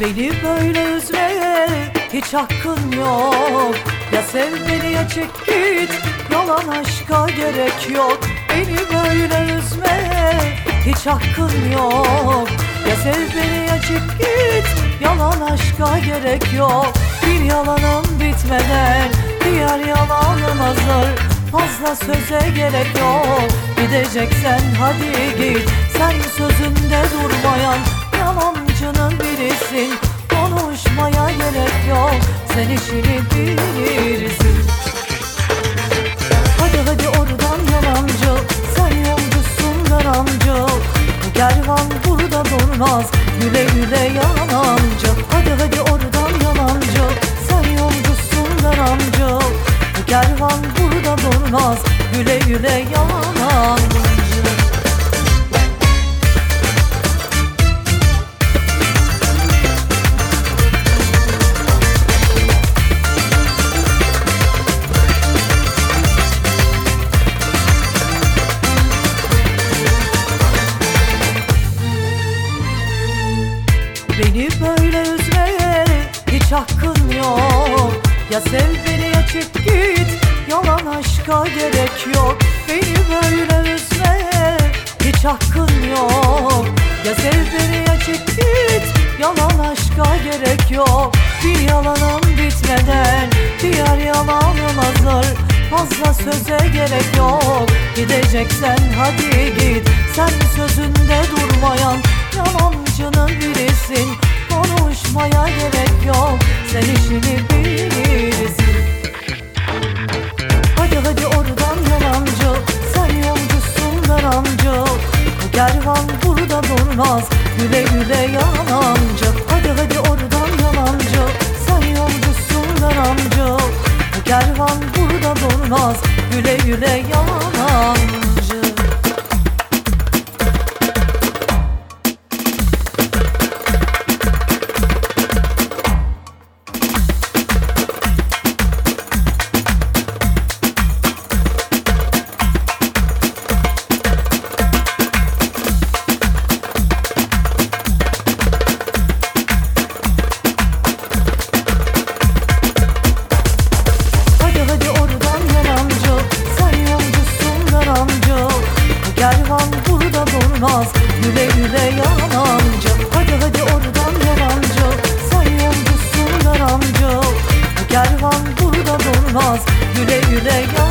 Beni böyle üzmeye hiç hakkın yok. Ya sev beni ya çek git, yalan aşka gerek yok. Beni böyle üzmeye hiç hakkın yok. Ya sev beni ya çek git, yalan aşka gerek yok. Bir yalanım bitmeden diğer yalanım hazır. Fazla söze gerek yok. Gideceksen hadi git, sen sözünde durmayan yalancının birisin. Konuşmaya gerek yok, sen işini bilirsin. Hadi oradan yalancı, sen yolcusun yalancı. Bu kervan burada durmaz, güle güle yalancı. Hadi oradan yalancı, sen yolcusun yalancı. Bu kervan burada durmaz, güle güle yalancı. Beni böyle üzmeye hiç hakkın yok. Ya sev beni ya çek git, yalan aşka gerek yok. Beni böyle üzmeye hiç hakkın yok. Ya sev beni ya çek git, yalan aşka gerek yok. Bir yalanım bitmeden diğer yalanım hazır. Fazla söze gerek yok. Gideceksen hadi git, sen sözünde durmayan yalancının birisin. Konuşmaya gerek yok, sen işini bilirsin. Hadi oradan yalancı, sen yolcusun yalancı. Bu kervan burada durmaz, güle güle yalancı. Hadi oradan yalancı, sen yolcusun yalancı. Bu kervan burada durmaz, güle güle yalancı. Güle güle yalancı. Hadi oradan yalancı, sen yolcusun yalancı. Bu kervan burada durmaz, güle güle yalancı.